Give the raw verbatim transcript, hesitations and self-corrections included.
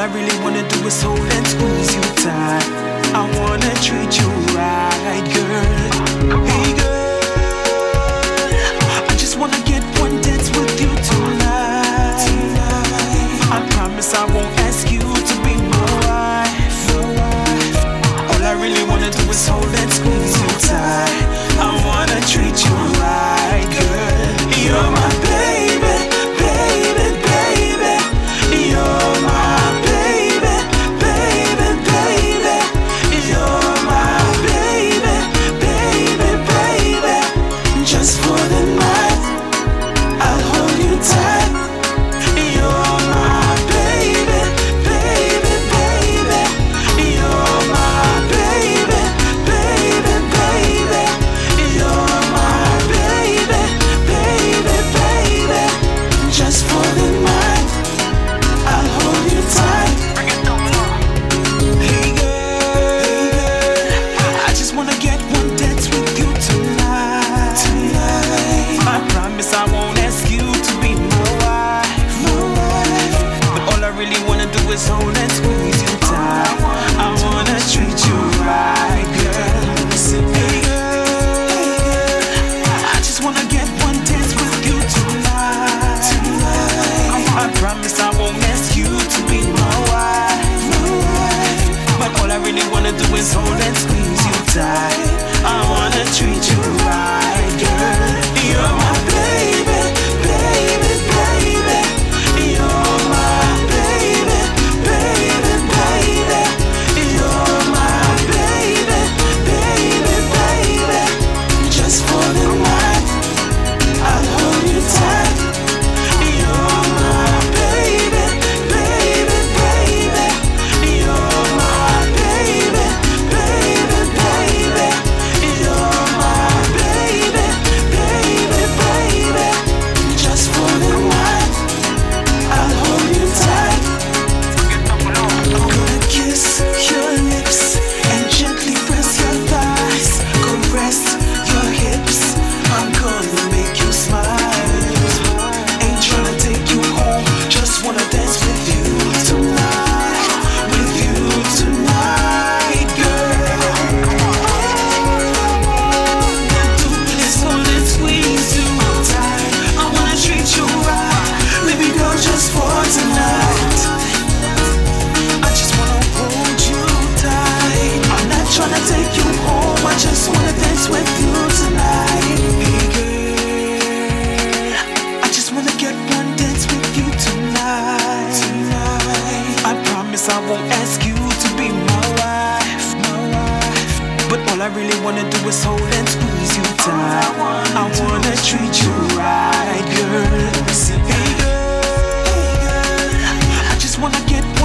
I really wanna do is hold and squeeze you tight. I wanna treat you right, girl. Hey, girl, I just wanna get one dance with you tonight. I promise I won't ask you to be my wife. All I really wanna do is hold and squeeze you tight. I wanna treat you right, girl. You're my baby, baby, baby. You're my baby, baby, baby. You're my baby, baby, baby. Just for the night, I'll hold you tight. You're my baby, baby, baby. You're my baby, baby, baby. You're my baby, baby, baby. Just for the night, I'll hold you tight. Hey girl, I just wanna get one dance with you tonight. Tonight, I promise I won't ask you to be my wife. My wife. But all I really wanna do is hold and squeeze you tight. I wanna treat you right, girl. Hey girl, I just wanna get one dance with you tonight. Tonight, I promise I won't ask you to be my wife. My wife. But all I really wanna do is hold and squeeze you tight. I wanna treat you right, girl. You're my baby, baby, baby. You're my baby, baby, baby. You're my baby, baby, baby. Just for the night, I'll hold you tight. You're my baby, baby, baby. You're my baby, baby, baby. You're my baby, baby, baby. Just for the night, I'll hold you tight. I'm gonna kiss your lips and gently press your thighs, caress your hips. I'm gonna make you smile. Ain't tryna take you home, just wanna dance with you tonight. With you tonight, girl. Do this, hold and squeeze you tight. I wanna treat you right, baby girl, just for tonight. I just wanna hold you tight. I'm not tryna take you home, I just wanna dance with you tonight. Hey girl, I just wanna get one dance with you tonight. Tonight, I promise I won't ask you to be my wife. My wife. But all I really wanna do is hold and squeeze you tight. I wanna treat you right, girl. Hey girl, I just wanna get one